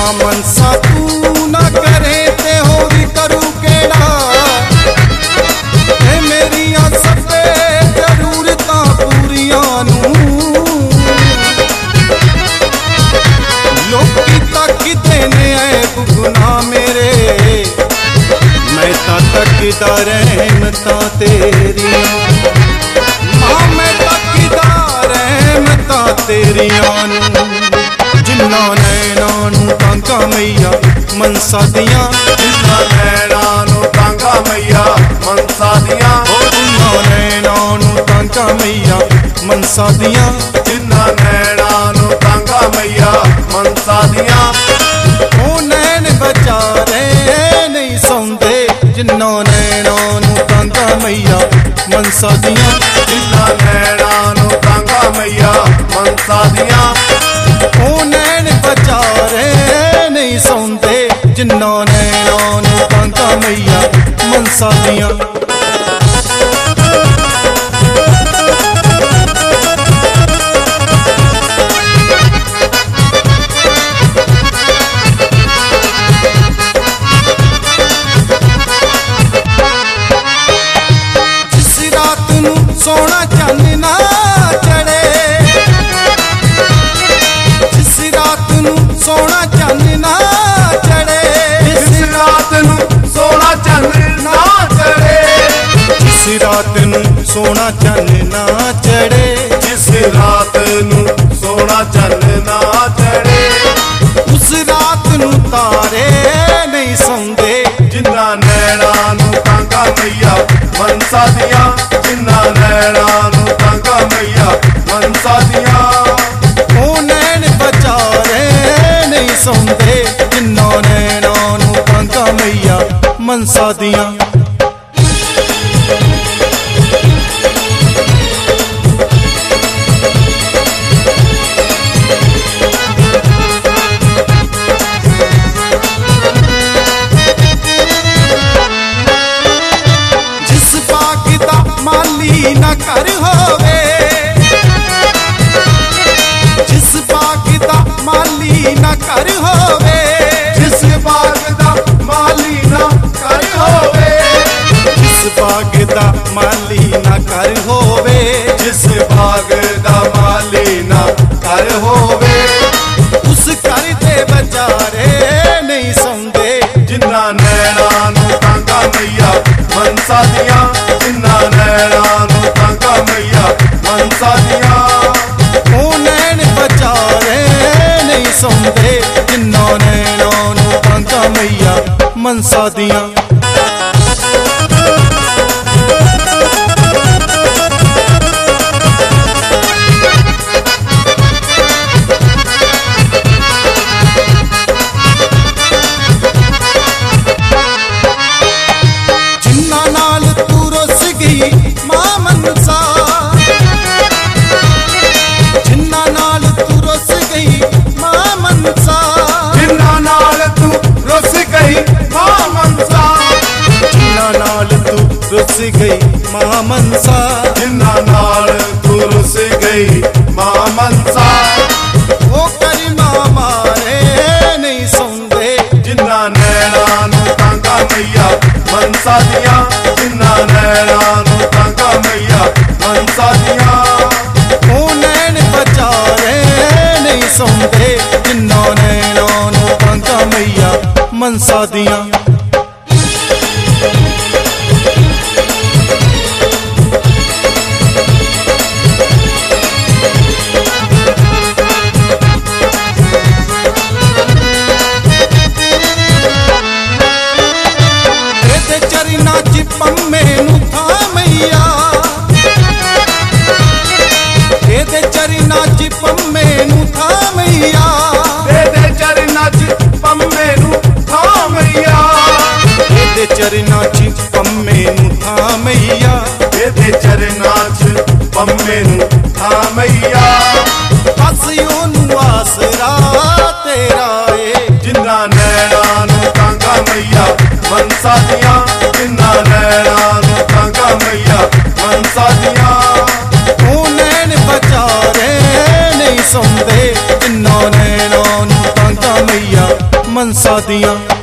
मनसा तू ना करे ते होरी करू केड़ा ते मेरिया सबे जरूरतां पूरियां नू लोकी तकदे ने ऐब गुनाह मेरे मैं तां तकदा रहमतां तेरियां मां मैं तकदा रहमतां तेरियां नू जिन्ना नैना नू तांगा मैया मनसा दियां जिन्ना नैना नू तांगा मैया मनसा दियां जिन्ना नैना नू तांगा मैया मनसा दियां जिन्ना नैना नू तांगा मैया मनसा दियां ओ नैन बचारे नहीं सौंदे जिन्ना नैना नू तांगा मैया मनसा दियां जिन्ना नैना नू तांगा मैया मनसा दियां ओ नैन बचारे नहीं सौंदे जिन्ना नैना नू तांगा मैया मनसा दियां सोना चंद ना चढ़े जिस रात नू सोना चंद ना चढ़े जिस रात नू सोना चंद ना चढ़े जिस रात नू सोना चंद ना चढ़े जिस रात नू सोना चंद ना चढ़े उस रात नू तारे नहीं सौंदे जिन्ना नैना नू तांगा मैया मनसा दियां जिन्ना नैना नू तांगा मैया मनसा दियां ओ नैन बचारे नहीं सौंदे जिन्ना नैना नू तांगा मैया मनसा दियां माली ना कर होवे जिस बाग दा माली ना कर होवे जिस बाग दा माली ना कर होवे जिस बाग दा माली ना कर होवे जिस बाग दा माली ना कर होवे उस घर दे बचारे नहीं सौंदे जिन्ना नैना नू तांगा मैया मनसा दियां जिन्ना नैना नू तांगा मैया मनसा दियां ओ नैन बचारे नहीं सौंदे जिन्ना नैना नू तांगा मैया मनसा दियां जिन्ना नाल तू रुस गई मां मनसा जिन्ना नाल तू रुस गई मां मनसा जिन्ना नाल तू रुस गई मां मनसा जिन्ना नाल तू रुस गई मां मनसा जिन्ना नाल तू रुस गई मां मनसा ओ करीमा मारे नहीं सौंदे जिन्ना नैना नू तांगा मैया मनसा दियां जिन्ना नैना नू तांगा मैया मनसा दियां ओ नैन बचारे नहीं सौंदे जिन्ना नैना नू तांगा मैया मनसा दियां चरना च पम्मे नू था मैया तेरे चरना च पम्मे नू था मैया तेरे चरना च पम्मे नू था मैया तेरे चरना च पम्मे नू था मैया तेरे चरना च पम्मे नू था मैया बस ओनू आसरा तेरा ए जिन्ना नैना नू तांगा मैया मनसा दियां जिन्ना नैना नू तांगा मैया मनसा दियां ओ नैन बचारे नहीं सौंदे जिन्ना नैना नू तांगा मैया मनसा दियां।